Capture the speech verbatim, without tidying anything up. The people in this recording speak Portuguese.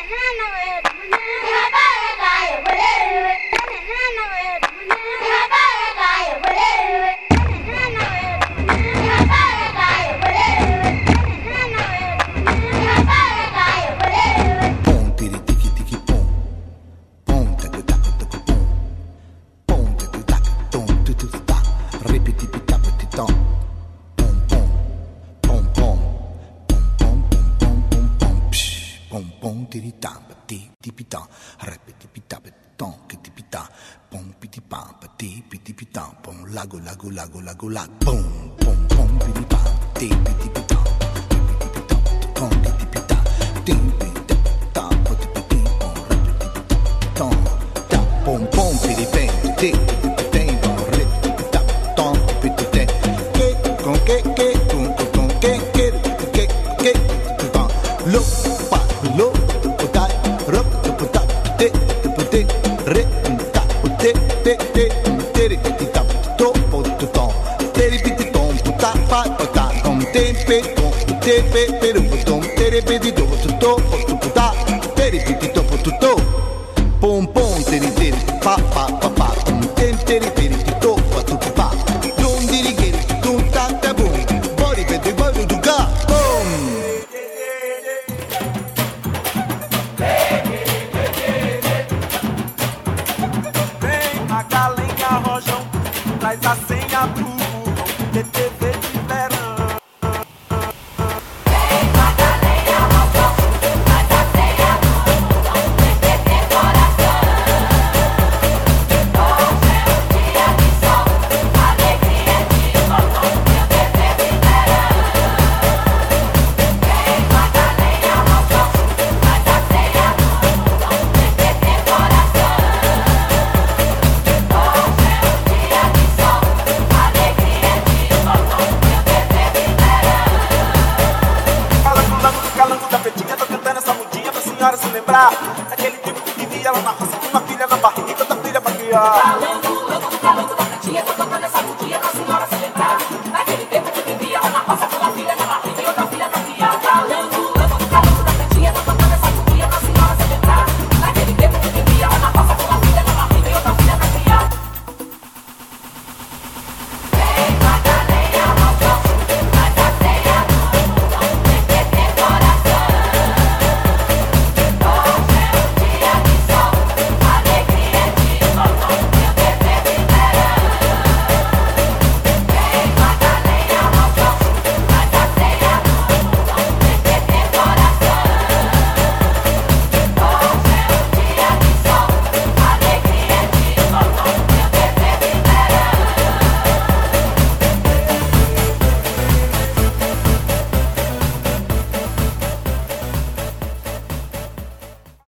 Lago, lago, lago, lago, lago, boom, boom, boom, bidi bam, di bidi bida, bidi bida, tom, bidi bida, di bida, da, bidi bidi, boom, bidi bida, tom, da, boom, boom, bidi bang, di bidi, boom, bidi bida, tom, bidi bida, que, con que, que, con, con que, que, que, que, que, bam, lo, pa, lo, putai, ro, putai, te, putai, re, ta, putai, te, te, te, te, te, pom pom teri teri pa pa pa pa tem teri teri to pa tu pa dum diri geri dum ta ta boom body pedi body do ga boom. Vem a galinha rojão, traz a senha pro T V de verão. Se lembrar